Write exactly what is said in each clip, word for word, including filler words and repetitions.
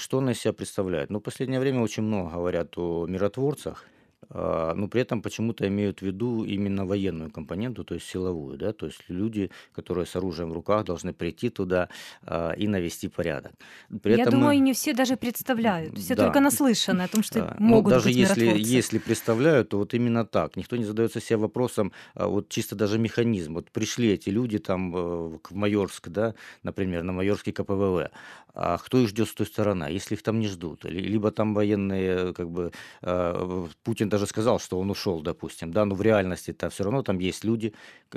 что она из себя представляет? Ну, в последнее время очень много говорят о миротворцах, а, но при этом почему-то имеют в виду именно военную компоненту, то есть силовую, да, то есть люди, которые с оружием в руках должны прийти туда а, и навести порядок. При Я этом мы, думаю, не все даже представляют. Все только да, наслышаны о том, что а, ну, могут даже быть если, миротворцы. если представляют, то вот именно так. Никто не задается себе вопросом, а, вот чисто даже механизм. Вот пришли эти люди там э, в Майорск, да, например, на Майорский ка пэ вэ вэ, а кто их ждет с той стороны, а если их там не ждут? Ли- Либо там военные, как бы, э, Путин даже сказал, что он ушел, допустим, да, но в реальности-то все равно там есть люди,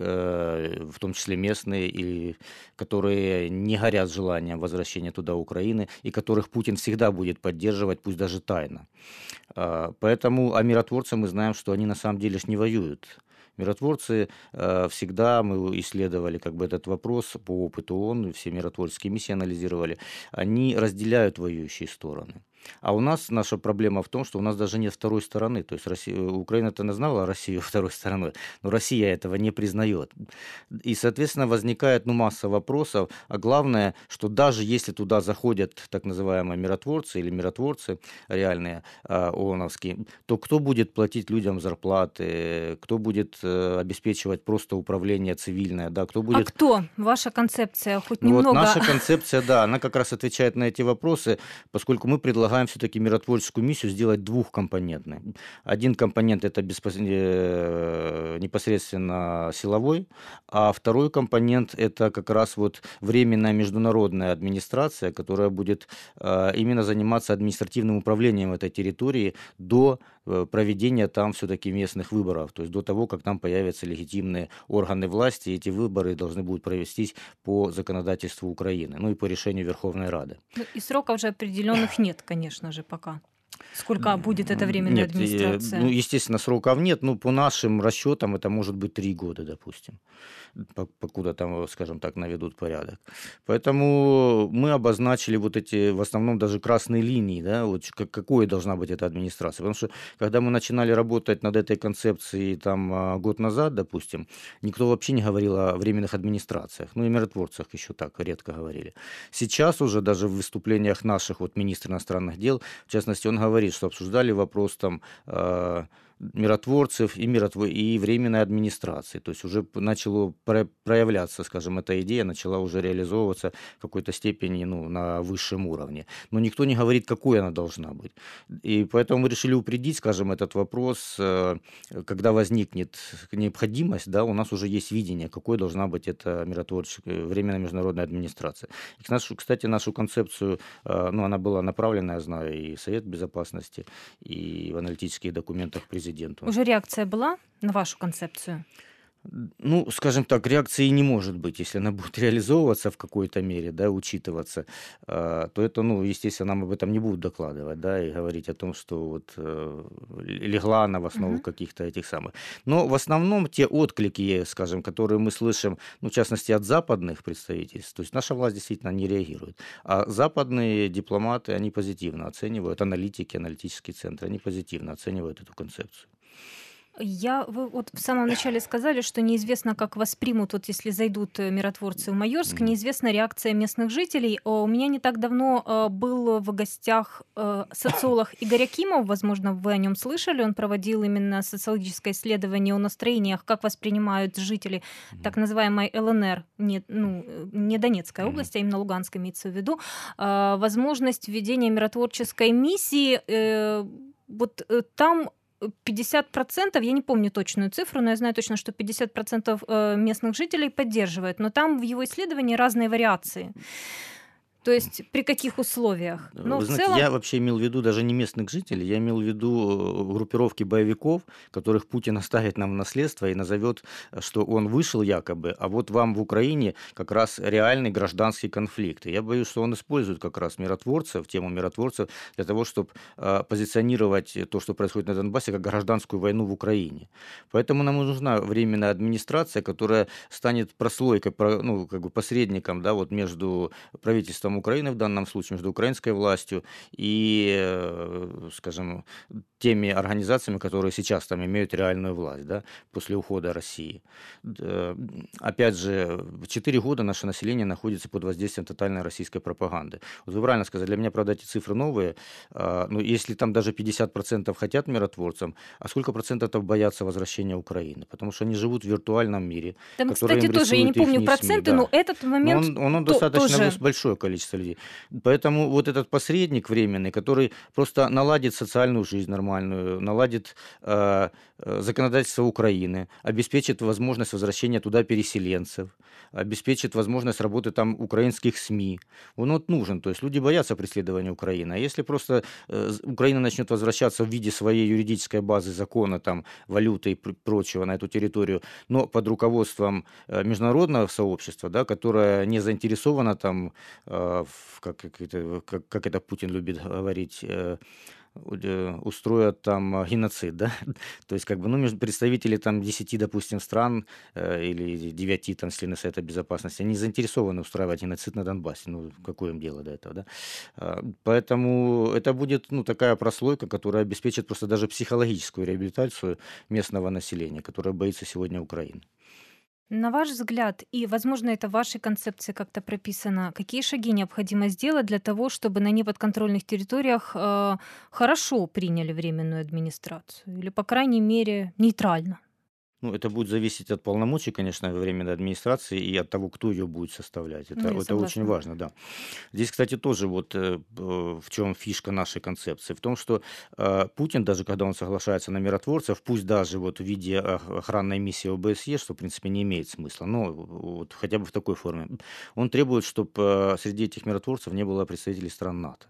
э, в том числе местные, и, которые не горят желанием возвращения туда Украины, и которых Путин всегда будет поддерживать, пусть даже тайно. А, Поэтому, а миротворцы мы знаем, что они на самом деле ж не воюют. Миротворцы э, всегда, мы исследовали как бы этот вопрос по опыту ООН, все миротворческие миссии анализировали, они разделяют воюющие стороны. А у нас наша проблема в том, что у нас даже нет второй стороны. То есть Россия, Украина-то назвала Россию второй стороной, но Россия этого не признает. И, соответственно, возникает ну, масса вопросов. А главное, что даже если туда заходят так называемые миротворцы или миротворцы реальные, а, ООНовские, то кто будет платить людям зарплаты, кто будет э, обеспечивать просто управление цивильное, да, кто А будет... кто? Ваша концепция хоть Ну вот немного... наша концепция, да, она как раз отвечает на эти вопросы, поскольку мы предлагаем все-таки миротворческую миссию сделать двухкомпонентной. Один компонент это беспос- э, непосредственно силовой, а второй компонент это как раз вот временная международная администрация, которая будет э, именно заниматься административным управлением этой территории до э, проведения там все-таки местных выборов, то есть до того, как там появятся легитимные органы власти, и эти выборы должны будут провестись по законодательству Украины, ну и по решению Верховной Рады. Ну, и сроков же определенных нет, конечно же, пока. Сколько будет эта временная Нет, э, ну, администрация? естественно, сроков нет, ну, по нашим расчетам это может быть три года, допустим, по- покуда там, скажем так, наведут порядок. Поэтому мы обозначили вот эти, в основном, даже красные линии, да, вот ш- как- какой должна быть эта администрация. Потому что, когда мы начинали работать над этой концепцией там а, год назад, допустим, никто вообще не говорил о временных администрациях, ну и миротворцах еще так редко говорили. Сейчас уже даже в выступлениях наших, вот министра иностранных дел, в частности, он говорит, что обсуждали вопрос там э, миротворцев и, миротво... и временной администрации. То есть уже п- начало про- проявляться, скажем, эта идея начала уже реализовываться в какой-то степени ну, на высшем уровне. Но никто не говорит, какой она должна быть. И поэтому мы решили упредить, скажем, этот вопрос, э, когда возникнет необходимость, да, у нас уже есть видение, какой должна быть эта миротворческая временная международная администрация. И, к нашу- кстати, нашу концепцию, э, ну, она была направлена, я знаю, и в Совет Безопасности, и в аналитических документах президенту. Уже реакция была на вашу концепцию? Ну, скажем так, реакции не может быть, если она будет реализовываться в какой-то мере, да, учитываться, а, то это, ну, естественно, нам об этом не будут докладывать, да, и говорить о том, что вот э, легла она в основу Мгм. каких-то этих самых. Но в основном те отклики, скажем, которые мы слышим, ну, в частности, от западных представительств, то есть наша власть действительно не реагирует, а западные дипломаты, они позитивно оценивают, аналитики, аналитические центры, они позитивно оценивают эту концепцию. Я, вы вот в самом начале сказали, что неизвестно, как воспримут, вот если зайдут э, миротворцы в Майорск, Мгм. неизвестна реакция местных жителей. О, У меня не так давно э, был в гостях э, социолог Игорь Акимов, возможно, вы о нем слышали, он проводил именно социологическое исследование о настроениях, как воспринимают жители так Мгм. называемой эл эн эр, не, ну, э, не Донецкая Мгм. область, а именно Луганская имеется в виду, э, возможность введения миротворческой миссии. э, Вот э, там пятьдесят процентов, я не помню точную цифру, но я знаю точно, что пятьдесят процентов э, местных жителей поддерживают. Но там в его исследовании разные вариации. То есть при каких условиях. Но Вы в знаете, целом, я вообще имел в виду даже не местных жителей, я имел в виду э, группировки боевиков, которых Путин оставит нам в наследство и назовет, э, что он вышел якобы, а вот вам в Украине как раз реальный гражданский конфликт. И я боюсь, что он использует как раз миротворцев, тему миротворцев, для того, чтобы позиционировать то, что происходит на Донбассе, как гражданскую войну в Украине. Поэтому нам нужна временная администрация, которая станет прослойкой, про- ну, как бы посредником, да, вот между правительством руководством Украины в данном случае, между украинской властью и, э, скажем, теми организациями, которые сейчас там имеют реальную власть, да, после ухода России. Д- Опять же, в четыре года наше население находится под воздействием тотальной российской пропаганды. Вот вы правильно сказали, для меня, правда, эти цифры новые. А, Ну, если там даже пятьдесят процентов хотят миротворцам, а сколько процентов боятся возвращения Украины? Потому что они живут в виртуальном мире, Там, который кстати, им тоже, я не рисуют их помню СМИ, проценты, но да. этот Но момент он, он, он то- достаточно тоже. выс- большое количество людей. Поэтому вот этот посредник временный, который просто наладит социальную жизнь нормальную, наладит э, э, законодательство Украины, обеспечит возможность возвращения туда переселенцев, обеспечит возможность работы там украинских СМИ. Он вот нужен. То есть люди боятся преследования Украины. А если просто э, з- Украина начнет возвращаться в виде своей юридической базы закона, там, валюты и пр- прочего на эту территорию, но под руководством э, международного сообщества, да, которое не заинтересовано там, э, в, как, как это, как, как это Путин любит говорить, э, у- э, устроят там э, геноцид, да, то есть как бы, ну, между представители там десяти, допустим, стран э, или девяти там членов Совета Безопасности, они заинтересованы устраивать геноцид на Донбассе, ну, какое им дело до этого, да, А, поэтому это будет, ну, такая прослойка, которая обеспечит просто даже психологическую реабилитацию местного населения, которое боится сегодня Украины. На ваш взгляд, и, возможно, это в вашей концепции как-то прописано, какие шаги необходимо сделать для того, чтобы на неподконтрольных территориях э, хорошо приняли временную администрацию? Или, по крайней мере, нейтрально? Ну, это будет зависеть от полномочий, конечно, временной администрации и от того, кто ее будет составлять. Ну, Это, я это очень согласна. важно, да. Здесь, кстати, тоже вот э, э, в чем фишка нашей концепции. В том, что э, Путин, даже когда он соглашается на миротворцев, пусть даже вот в виде ох- охранной миссии ОБСЕ, что, в принципе, не имеет смысла, но вот хотя бы в такой форме, он требует, чтобы среди этих миротворцев не было представителей стран НАТО.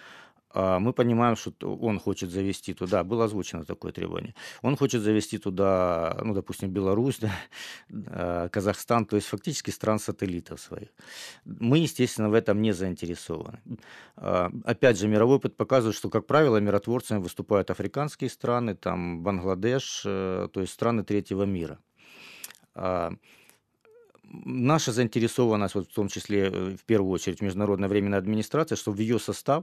А, Мы понимаем, что т- он хочет завести туда, было озвучено такое требование, он хочет завести туда, ну, допустим, Беларусь, да, а, Казахстан, то есть фактически стран-сателлитов своих. Мы, естественно, в этом не заинтересованы. А, Опять же, мировой опыт показывает, что, как правило, миротворцами выступают африканские страны, там Бангладеш, э, то есть страны третьего мира. А, Наша заинтересованность, вот в том числе, э, в первую очередь, международная временная администрация, чтобы в ее состав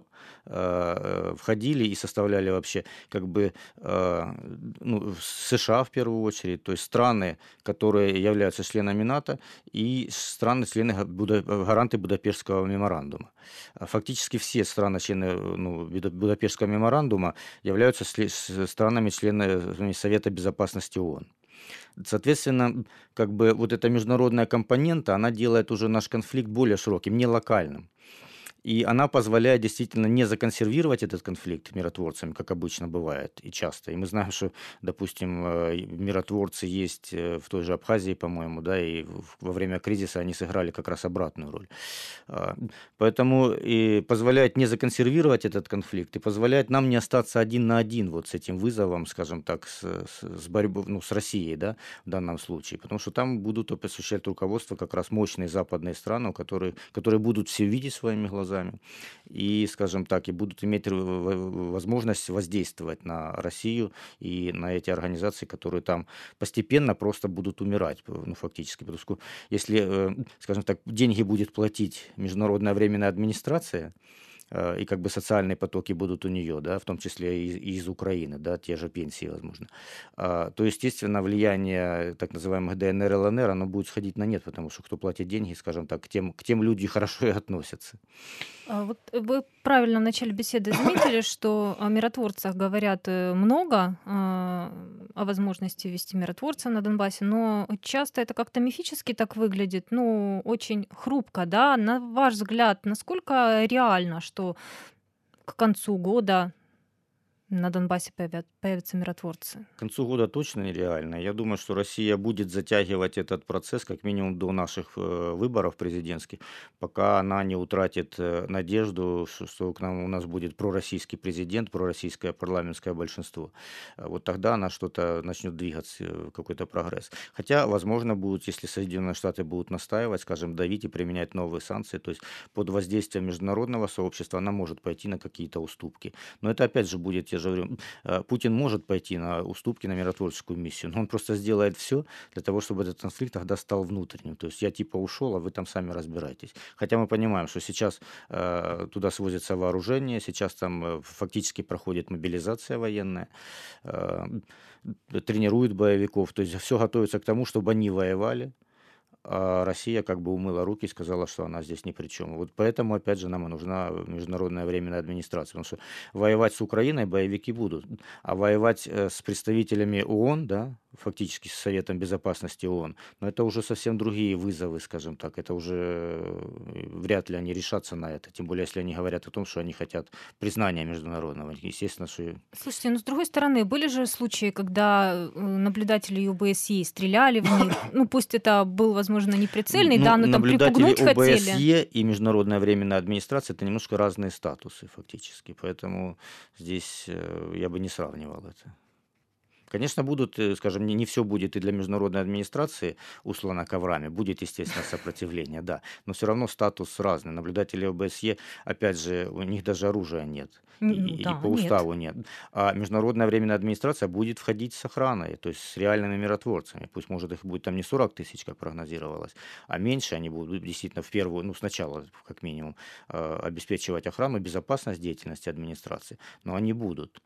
э, входили и составляли вообще как бы э, ну, США в первую очередь, то есть страны, которые являются членами НАТО, и страны, члены га- Буда- гаранты Будапештского меморандума. А Фактически все страны, члены э, ну, Буда- Будапештского меморандума, являются сли- с- странами, членами Совета Безопасности ООН. Соответственно, как бы вот эта международная компонента, она делает уже наш конфликт более широким, не локальным. И она позволяет действительно не законсервировать этот конфликт миротворцами, как обычно бывает и часто. И мы знаем, что, допустим, э, миротворцы есть э, в той же Абхазии, по-моему, да, и в- во время кризиса они сыграли как раз обратную роль. А, Поэтому и позволяет не законсервировать этот конфликт, и позволяет нам не остаться один на один вот с этим вызовом, скажем так, с, с, с борьбой, ну, с Россией, да, в данном случае. Потому что там будут осуществлять руководство как раз мощные западные страны, которые, которые будут все видеть своими глазами и, скажем так, и будут иметь р- в- возможность воздействовать на Россию и на эти организации, которые там постепенно просто будут умирать, ну, фактически. Потому что если, э, скажем так, деньги будет платить международная временная администрация, э, и как бы социальные потоки будут у нее, да, в том числе и и из Украины, да, те же пенсии, возможно, а, то, естественно, влияние так называемых ДНР, ЛНР, оно будет сходить на нет, потому что кто платит деньги, скажем так, к тем, к тем люди хорошо и относятся. А Вот вы правильно в начале беседы заметили, что о миротворцах говорят э, много, а, о возможности вести миротворца на Донбассе, но часто это как-то мифически так выглядит, ну, очень хрупко, да? На ваш взгляд, насколько реально, что к концу года на Донбассе появят- появятся миротворцы? К концу года точно нереально. Я думаю, что Россия будет затягивать этот процесс как минимум до наших э, выборов президентских, пока она не утратит э, надежду, ш- что к нам у нас будет пророссийский президент, пророссийское парламентское большинство. А Вот тогда она что-то начнет двигаться, э, какой-то прогресс. Хотя, возможно, будут, если Соединенные Штаты будут настаивать, скажем, давить и применять новые санкции, то есть под воздействием международного сообщества она может пойти на какие-то уступки. Но это опять же будет те же же говорю, э, Путин может пойти на уступки, на миротворческую миссию, но он просто сделает все для того, чтобы этот конфликт тогда стал внутренним. То есть я типа ушел, а вы там сами разбирайтесь. Хотя мы понимаем, что сейчас э, туда свозится вооружение, сейчас там э, фактически проходит мобилизация военная, э, тренируют боевиков, то есть все готовится к тому, чтобы они воевали, а Россия как бы умыла руки и сказала, что она здесь ни при чем. Вот поэтому, опять же, нам и нужна международная временная администрация, потому что воевать с Украиной боевики будут, а воевать э, с представителями ООН, да, фактически с Советом Безопасности ООН, но это уже совсем другие вызовы, скажем так, это уже э, вряд ли они решатся на это, тем более, если они говорят о том, что они хотят признания международного, естественно, что... Слушайте, ну с другой стороны, были же случаи, когда э, наблюдатели ОБСЕ стреляли в них. Ну пусть это был, возможно, не прицельный, Ну, да, но там наблюдатели припугнуть хотели. ОБСЕ и Международная временная администрация – это немножко разные статусы фактически, поэтому здесь э, я бы не сравнивал это. Конечно, будут, э, скажем, не, не все будет и для международной администрации услано коврами, будет, естественно, сопротивление, да, но все равно статус разный. Наблюдатели ОБСЕ, опять же, у них даже оружия нет, и, Н- и Да, по нет. уставу нет. А международная временная администрация будет входить с охраной, то есть с реальными миротворцами. Пусть, может, их будет там не сорок тысяч, как прогнозировалось, а меньше. Они будут действительно в первую, ну, сначала, как минимум, э, обеспечивать охрану, безопасность деятельности администрации, но они будут.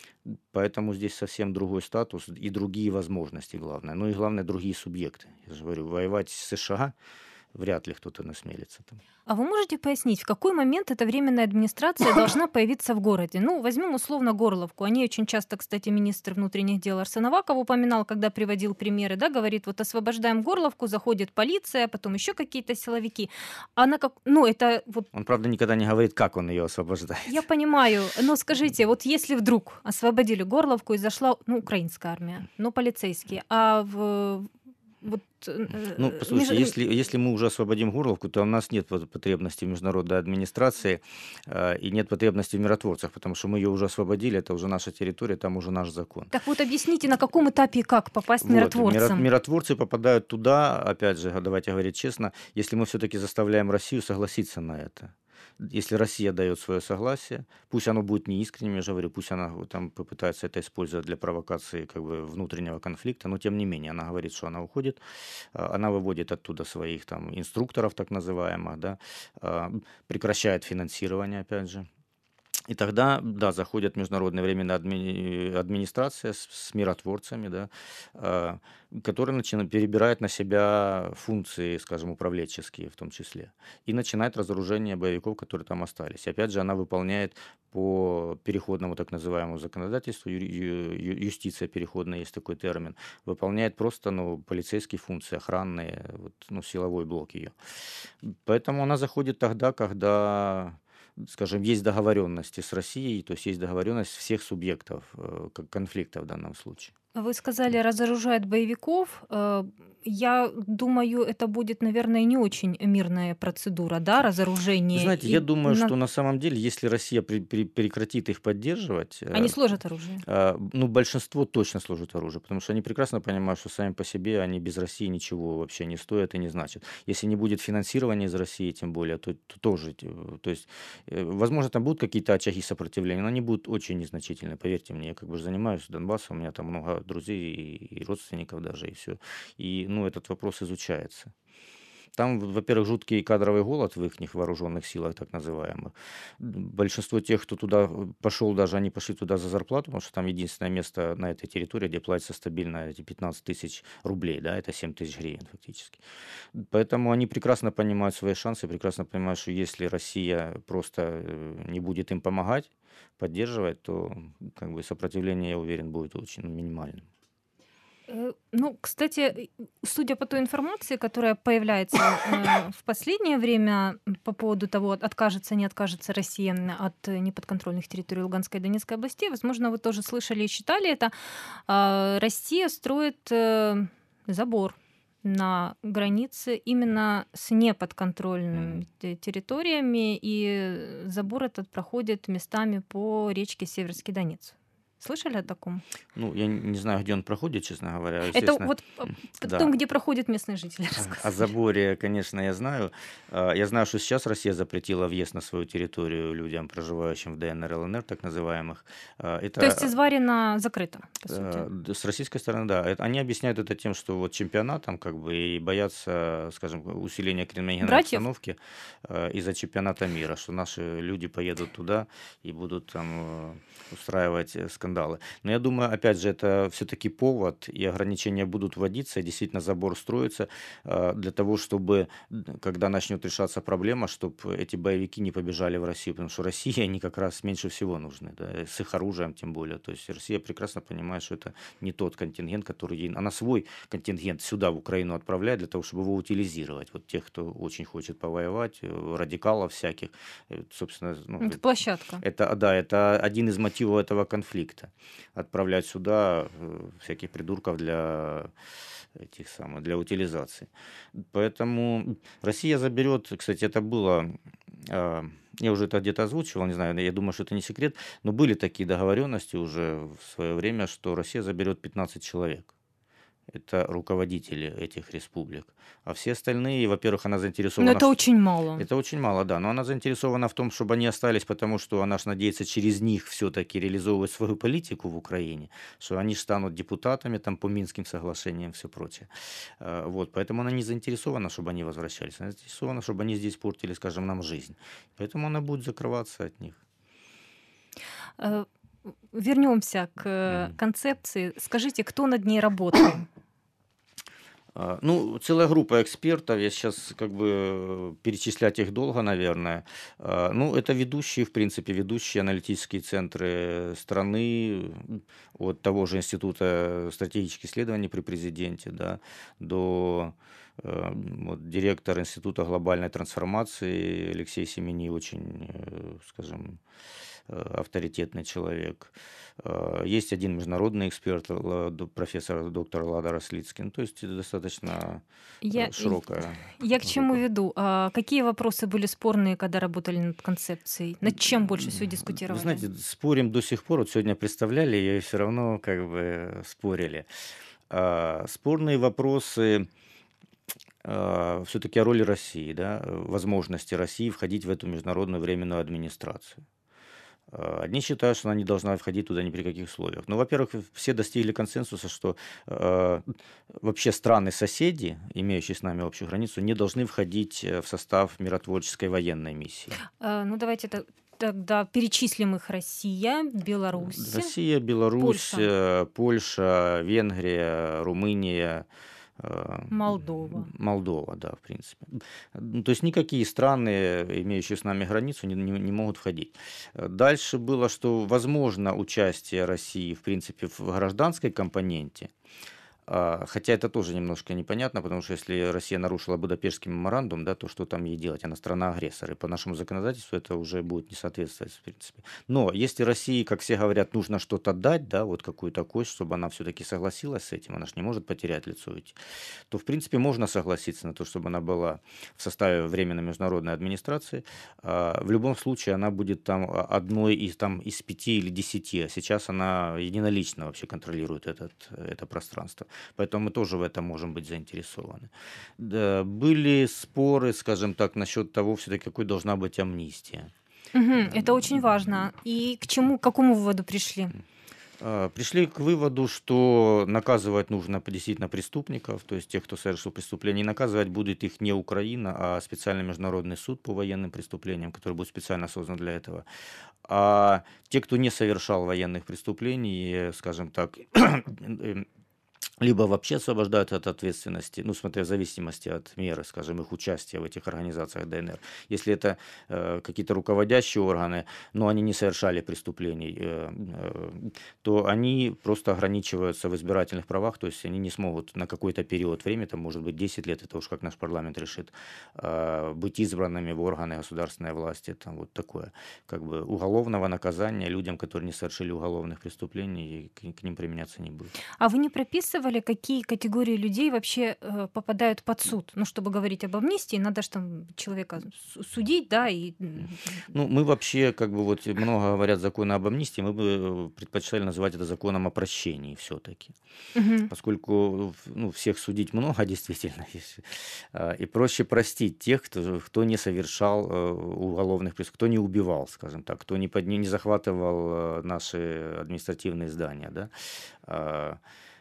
Поэтому здесь совсем другой статус и другие возможности, главное. Ну и главное, другие субъекты. Я же говорю, воевать с США вряд ли кто-то насмелится там. А вы можете пояснить, в какой момент эта временная администрация должна появиться в городе? Ну, возьмем условно Горловку. Они очень часто, кстати, министр внутренних дел Арсен Аваков упоминал, когда приводил примеры, да, говорит, вот освобождаем Горловку, заходит полиция, потом еще какие-то силовики. Она как, ну, это вот... Он, правда, никогда не говорит, как он ее освобождает. Я понимаю, но скажите, вот если вдруг освободили Горловку и зашла, ну, украинская армия, ну, полицейские, а в... Вот, Ну, э, послушайте, меж- если, если мы уже освободим Горловку, то у нас нет вот потребности в международной администрации э, и нет потребности в миротворцах, потому что мы ее уже освободили, это уже наша территория, там уже наш закон. Так вот объясните, на каком этапе и как попасть Вот, миротворцам? миро- миротворцы попадают туда, опять же, давайте говорить честно, если мы все-таки заставляем Россию согласиться на это. Если Россия дает свое согласие, пусть оно будет неискренним, я же говорю, пусть она вот там попытается это использовать для провокации как бы внутреннего конфликта, но тем не менее она говорит, что она уходит, а, она выводит оттуда своих там инструкторов так называемых, да, а, прекращает финансирование, опять же. И тогда, да, заходит международная временная адми- администрация с, с миротворцами, да, а, которая начинает, перебирает на себя функции, скажем, управленческие в том числе, и начинает разоружение боевиков, которые там остались. И опять же, она выполняет по переходному так называемому законодательству, ю- ю- ю- юстиция переходная, есть такой термин, выполняет просто ну, полицейские функции, охранные, вот, ну, силовой блок ее. Поэтому она заходит тогда, когда, скажем, есть договоренности с Россией, то есть есть договоренность всех субъектов э, к- конфликта в данном случае. Вы сказали, разоружают боевиков. Э, Я думаю, это будет, наверное, не очень мирная процедура, да, Вы разоружение. знаете, я И думаю, на- что на самом деле, если Россия при- при- прекратит их поддерживать, Они э, сложат оружие. а, ну, большинство точно сложит оружие, потому что они прекрасно понимают, что сами по себе они без России ничего вообще не стоят и не значат. Если не будет финансирования из России, тем более, то, то тоже, э, то есть, э, возможно, там будут какие-то очаги сопротивления, но они будут очень незначительны, поверьте мне. Я как бы же занимаюсь Донбассом, у меня там много друзей и, и родственников даже, и все. И, ну, этот вопрос изучается. Там, во-первых, жуткий кадровый голод в их вооруженных силах, так называемых. Большинство тех, кто туда пошел, даже они пошли туда за зарплату, потому что там единственное место на этой территории, где платится стабильно эти пятнадцать тысяч рублей, да, это семь тысяч гривен фактически. Поэтому они прекрасно понимают свои шансы, прекрасно понимают, что если Россия просто э, не будет им помогать, поддерживать, то как бы сопротивление, я уверен, будет очень минимальным. Э, Ну, кстати, э, судя по той информации, которая появляется э, в последнее время м, по поводу того, откажется, не откажется Россия м, от э, неподконтрольных территорий Луганской и Донецкой областей, возможно, вы тоже слышали и читали это, а, Россия строит э, забор на границе именно с неподконтрольными Мгм. те- территориями, и забор этот проходит местами по речке Северский Донец. Слышали о таком? Ну, я не знаю, где он проходит, честно говоря. Это Естественно, вот э, да. там, где проходят местные жители, О рассказывали. заборе, конечно, я знаю. А, Я знаю, что сейчас Россия запретила въезд на свою территорию людям, проживающим в ДНР, ЛНР, так называемых. А, То есть Это Изварина закрыто, по сути. Э, д с российской стороны, да. Это они объясняют это тем, что вот чемпионат там как бы и боятся, скажем, усиления криминогенной Братьев? обстановки, э, из-за чемпионата мира, что наши люди поедут туда и будут там, э, устраивать, э, скандалы. Но я думаю, опять же, это все-таки повод, и ограничения будут вводиться, и действительно забор строится, э, для того, чтобы, д когда начнет решаться проблема, чтобы эти боевики не побежали в Россию, потому что России они как раз меньше всего нужны, да, с их оружием тем более. То есть Россия прекрасно понимает, что это не тот контингент, который ей... Она свой контингент сюда, в Украину, отправляет для того, чтобы его утилизировать. Вот тех, кто очень хочет повоевать, э, радикалов всяких. Э, Собственно, ну, Это площадка. это, да, это один из мотивов этого конфликта. Отправлять сюда э, всяких придурков для этих самых, для утилизации. Поэтому Россия заберет, кстати, это было, а, я уже это где-то озвучивал, не знаю, я думаю, что это не секрет, но были такие договоренности уже в свое время, что Россия заберет пятнадцать человек. Это руководители этих республик. А все остальные, во-первых, она Но заинтересована... это в- очень мало. Это очень мало, да, но она заинтересована в том, чтобы они остались, потому что она ж надеется через них все-таки реализовывать свою политику в Украине, что они ж станут депутатами там по Минским соглашениям и все прочее. А, Вот, поэтому она не заинтересована, чтобы они возвращались, она заинтересована, чтобы они здесь портили, скажем, нам жизнь. Поэтому она будет закрываться от них. Э, Вернемся к э, Мгм. концепции. Скажите, кто над ней работал? А, Ну, целая группа экспертов, я сейчас как бы э, перечислять их долго, наверное. А, Ну, это ведущие, в принципе, ведущие аналитические центры страны, м, от того же Института стратегических исследований при президенте, да, до э, м, вот, директор Института глобальной трансформации Алексей Семени, очень, э, скажем, э, авторитетный человек. Э, Есть один международный эксперт, ла- д- профессор доктор Лада Рослицкий. Ну, то есть это достаточно Я, э, широкая я к чему группа. веду? А какие вопросы были спорные, когда работали над концепцией? Над чем больше всего Вы дискутировали? знаете, спорим до сих пор. Вот сегодня представляли ее и все равно как бы спорили. А, Спорные вопросы все-таки о роли России, да, э, возможности России входить в эту международную временную администрацию. А, Одни считают, что она не должна входить туда ни при каких условиях. Ну, во-первых, все достигли консенсуса, что э, вообще страны-соседи, имеющие с нами общую границу, не должны входить э, в состав миротворческой военной миссии. А, ну, давайте та- тогда перечислим их: Россия, Беларусь, Россия, Беларусь, Польша, э, Польша, Венгрия, Румыния, э, Молдова. Молдова, да, в принципе. Ну, то есть никакие страны, имеющие с нами границу, не, не- не могут входить. Э, Дальше было, что возможно участие России, в принципе, в гражданской компоненте. А, Хотя это тоже немножко непонятно, потому что если Россия нарушила Будапештский меморандум, да, то что там ей делать? Она страна-агрессор, и по нашему законодательству это уже будет не соответствовать, в принципе. Но если России, как все говорят, нужно что-то дать, да, вот какую-то кость, чтобы она все-таки согласилась с этим, она же не может потерять лицо уйти, то, в принципе, можно согласиться на то, чтобы она была в составе Временной международной администрации. А, В любом случае она будет там а, одной из, там, из пяти или десяти, а сейчас она единолично вообще контролирует этот, это пространство. Поэтому мы тоже в этом можем быть заинтересованы. Да, были споры, скажем так, насчет того, все-таки какой должна быть амнистия. Мгм, это очень важно. И к чему, к какому выводу пришли? А, Пришли к выводу, что наказывать нужно действительно преступников, то есть тех, кто совершил преступление. И наказывать будет их не Украина, а специальный международный суд по военным преступлениям, который будет специально создан для этого. А те, кто не совершал военных преступлений, скажем так, либо вообще освобождают от ответственности, ну, смотря в зависимости от меры, скажем, их участия в этих организациях ДНР. Если это э, какие-то руководящие органы, но они не совершали преступлений, э, э, то они просто ограничиваются в избирательных правах, то есть они не смогут на какой-то период времени, там может быть десять лет, это уж как наш парламент решит, э, быть избранными в органы государственной власти, там вот такое, как бы уголовного наказания людям, которые не совершили уголовных преступлений, и к, к ним применяться не будет. А вы не прописывали спрашивали, какие категории людей вообще э, попадают под суд? Ну, чтобы говорить об амнистии, надо же там человека су- судить, да, и... м, Ну, мы вообще, как бы вот много говорят законы об амнистии, мы бы э, предпочитали называть это законом о прощении все-таки. Мгм. Поскольку ну, всех судить много, действительно, если, а, и проще простить тех, кто, кто не совершал э, уголовных преступлений, кто не убивал, скажем так, кто не, под, не захватывал э, наши административные здания, да. А,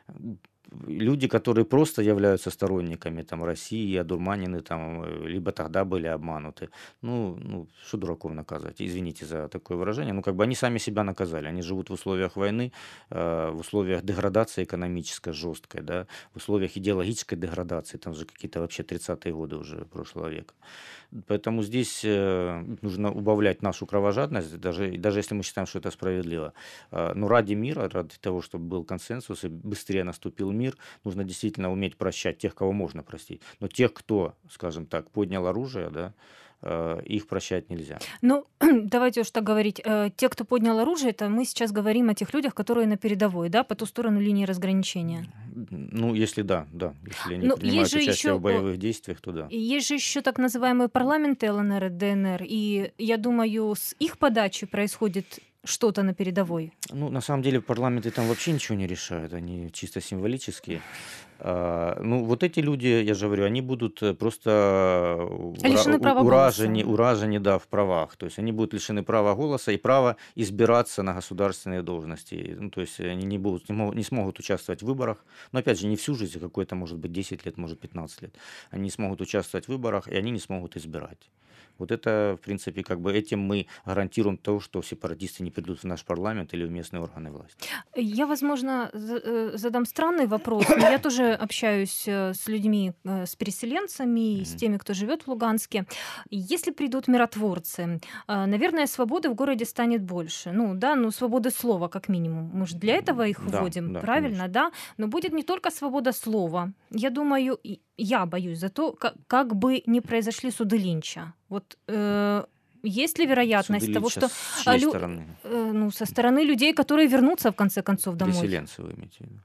Люди, которые просто являются сторонниками там, России, одурманены, там, э, либо тогда были обмануты. Ну, ну, что дураков наказать? Извините за такое выражение. Ну, как бы они сами себя наказали. Они живут в условиях войны, э, в условиях деградации экономической жесткой, да, в условиях идеологической деградации. Там же какие-то вообще тридцатые годы уже прошлого века. Поэтому здесь э, нужно убавлять нашу кровожадность, даже, даже если мы считаем, что это справедливо. А, Но ради мира, ради того, чтобы был консенсус и быстрее наступил мир, нужно действительно уметь прощать тех, кого можно простить. Но тех, кто, скажем так, поднял оружие, да, э, их прощать нельзя. Ну, давайте уж так говорить. э, Те, кто поднял оружие, это мы сейчас говорим о тех людях, которые на передовой, да, по ту сторону линии разграничения. Ну, если да, да. Если они Ну, есть принимают же участие еще в боевых действиях, то да. Есть же еще так называемые парламенты ЛНР и ДНР, и я думаю, с их подачи происходит что-то на передовой. Ну, на самом деле парламенты там вообще ничего не решают, они чисто символические. А, Ну, вот эти люди, я же говорю, они будут э, просто ура- Лишены у- права уражены, голоса. уражены, да, в правах. То есть они будут лишены права голоса и права избираться на государственные должности. Ну, то есть они не, будут, не, могут, не смогут участвовать в выборах. Но опять же, не всю жизнь, а какой-то, может быть, десять лет, может, пятнадцать лет. Они не смогут участвовать в выборах, и они не смогут избирать. Вот это, в принципе, как бы этим мы гарантируем то, что сепаратисты не придут в наш парламент или в местные органы власти. Я, возможно, за- э, задам странный вопрос, но я тоже общаюсь э, с людьми, э, с переселенцами, и с Мгм. теми, кто живет в Луганске. Если придут миротворцы, э, наверное, свободы в городе станет больше. Ну да, ну свободы слова как минимум. Мы же для этого их Да, вводим, да, правильно, конечно. да? Но будет не только свобода слова. Я думаю, и я боюсь за то, как, как бы не произошли суды Линча. Вот э, есть ли Суды вероятность того, Линча что с а, чьей лю- стороны? э, ну, со стороны людей, которые вернутся в конце концов домой? Переселенцы вы имеете в виду?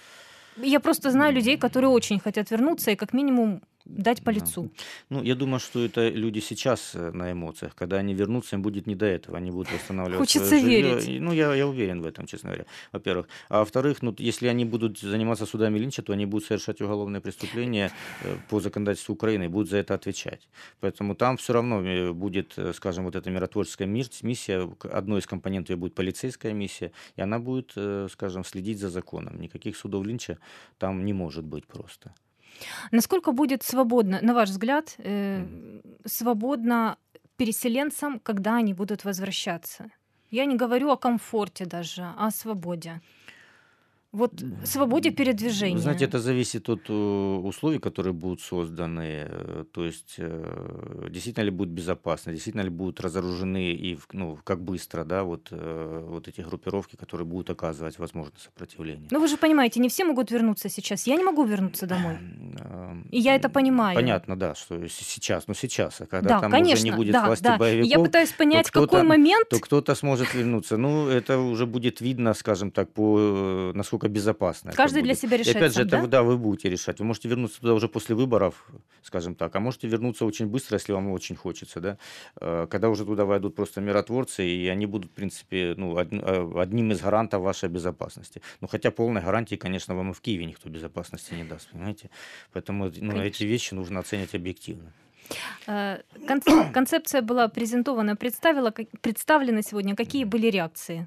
Я просто знаю людей, которые очень хотят вернуться и как минимум дать по Да. лицу. Ну, я думаю, что это люди сейчас э, на эмоциях. Когда они вернутся, им будет не до этого. Они будут восстанавливать свое Хочется жилье. верить. И, Ну, я, я уверен в этом, честно говоря, во-первых. А во-вторых, ну, если они будут заниматься судами Линча, то они будут совершать уголовные преступления э, по законодательству Украины и будут за это отвечать. Поэтому там все равно э, будет, э, скажем, вот эта миротворческая мир- миссия, к- одной из компонентов ее будет полицейская миссия, и она будет, э, скажем, следить за законом. Никаких судов Линча там не может быть просто. Насколько будет свободно, на ваш взгляд, э, Мгм. свободно переселенцам, когда они будут возвращаться? Я не говорю о комфорте даже, а о свободе. Вот свободе Вы знаете, передвижения. это зависит от э, условий, которые будут созданы. э, То есть, э, действительно ли будет безопасно, действительно ли будут разоружены и в- ну, как быстро, да, вот, э, вот эти группировки, которые будут оказывать возможное сопротивление. Но вы же понимаете, не все могут вернуться сейчас. Я не могу вернуться домой. Ам, И я это понимаю. Понятно, да, что с- сейчас, но сейчас, а когда Да, там уже не конечно, будет да, власти да. И я боевиков, пытаюсь то понять, в какой кто-то, момент... то кто-то сможет вернуться. Ну, это уже будет видно, скажем так, по э, насколько безопасно это Каждый для будет. себя И решает опять же, сам, это да? вы, да, вы будете решать. Вы можете вернуться туда уже после выборов, скажем так, а можете вернуться очень быстро, если вам очень хочется, да, Э, когда уже туда войдут просто миротворцы, и они будут, в принципе, ну, од- э, одним из гарантов вашей безопасности. Ну, хотя полной гарантии, конечно, вам и в Киеве никто безопасности не даст, понимаете? Поэтому ну, эти Конечно. вещи нужно оценивать объективно. Э, конц- Концепция была презентована, представила, как- представлена сегодня. Какие были реакции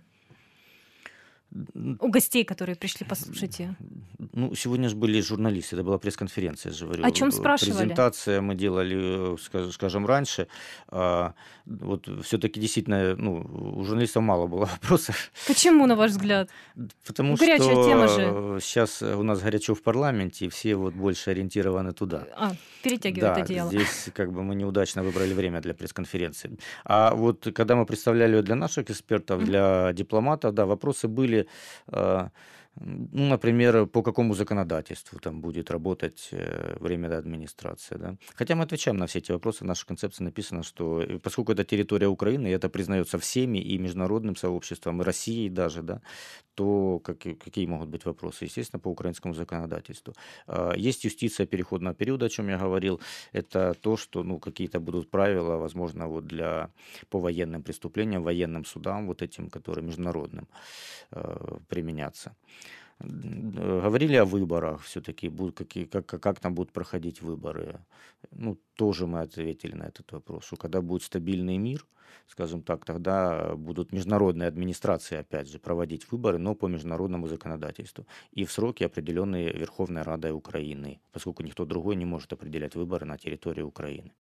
М, у гостей, которые пришли послушать ее? Ну, сегодня же были журналисты, это была пресс-конференция, я же говорю. О чем Э, спрашивали? Презентация мы делали, э, скаж- скажем, раньше. А, Вот все-таки действительно, ну, у журналистов мало было вопросов, Почему, на ваш взгляд? потому Горячая тема же. что сейчас у нас горячо в парламенте, и все вот больше ориентированы туда. А, перетягивает Да, одеяло. здесь как бы мы неудачно выбрали время для пресс-конференции. А вот когда мы представляли ее для наших экспертов, Мгм. для дипломатов, да, вопросы были, э, М, Ну, например, по какому законодательству там будет работать э, временная администрация, да. Хотя мы отвечаем на все эти вопросы, в нашей концепции написано, что э, поскольку это территория Украины, и это признается всеми, и международным сообществом, и Россией даже, да, то какие, какие могут быть вопросы? Естественно, по украинскому законодательству. А, Есть юстиция переходного периода, о чем я говорил. Это то, что ну, какие-то будут правила, возможно, вот для, по военным преступлениям, военным судам, вот этим, которые международным, э, применяться. М, э, Говорили о выборах все-таки, будут какие, как, как, как там будут проходить выборы. Ну, тоже мы ответили на этот вопрос, что когда будет стабильный мир, скажем так, тогда будут международные администрации, опять же, проводить выборы, но по международному законодательству. И в сроки, определенные Верховной Радой Украины, поскольку никто другой не может определять выборы на территории Украины.